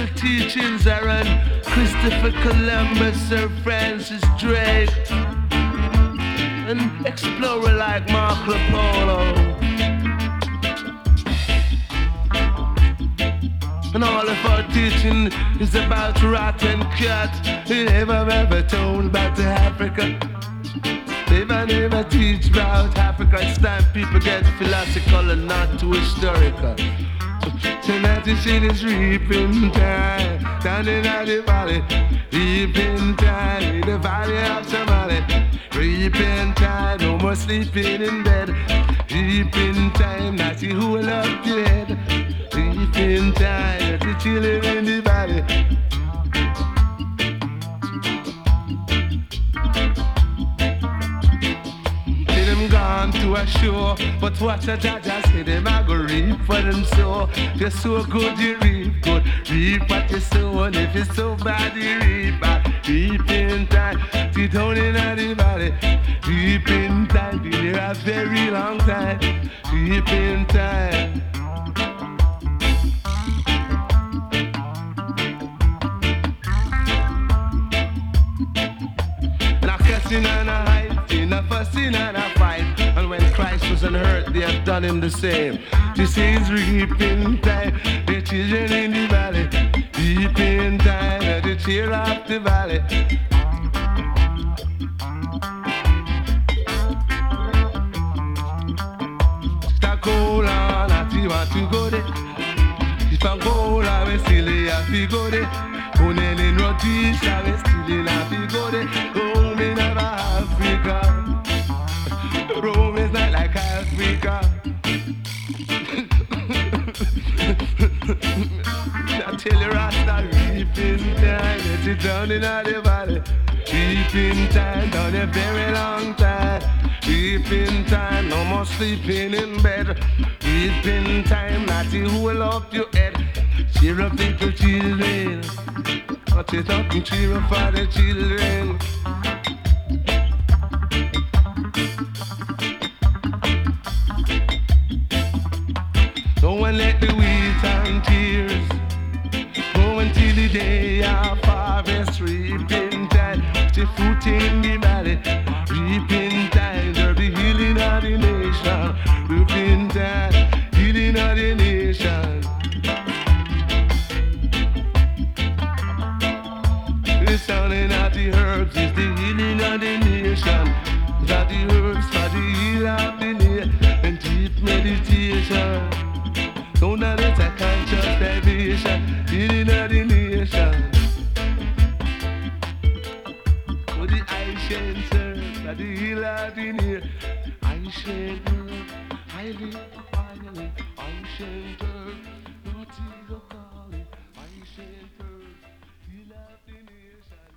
teachings are on Christopher Columbus, Sir Francis Drake, an explorer like Marco Polo. And all of our teaching is about rat and cat. We never told about Africa. Never teach about Africa. It's time people get philosophical and not too historical. Tonight the shit is reaping time. Down in the valley, reaping time. In the valley of Somali, reaping time. No more sleeping in bed. Reaping time. Not see who will up your head. Reaping time. The children in the valley. Gone to a show, but watch a judge say them a go reap what them sow. If you're so good, you reap good. Reap what you sow, and if you're so bad, you reap bad. Reap in time, sit down in the valley. Reap in time, been here a very long time. Reap in time. And a cussing and a hiding, a fussing and a fight. And when Christ was on earth, they have done him the same. This is reaping time, the children in the valley. Reaping time, the cheer of the valley. Stacola, not you want to go there. If I go, I will still have to go there. Only in Rhodesia, I will still have to go there. Home in Africa. Rome is not like Africa. I tell you, Rasta, reaping time. Let it down in the valley. Reaping time, done a very long time. Reaping time, no more sleeping in bed. Reaping time, not you who will up your head. Cheer up, little children. Watch it up and cheer up for the children. Don't let the wheat and tears go until the day of harvest. Reaping time, the fruit in the valley. Reaping time, there'll be healing of the nation. Reaping time, healing of the nation. The sounding of the herbs is the healing of the nation. That the herbs for the healing of the nation. And deep meditation. Don't let it a conscious salvation, healing of the nation. For the ancient earth, that the healer of the nation. Ancient earth, I live finally. Ancient earth, no tea go calling. Ancient earth, healer of the nation.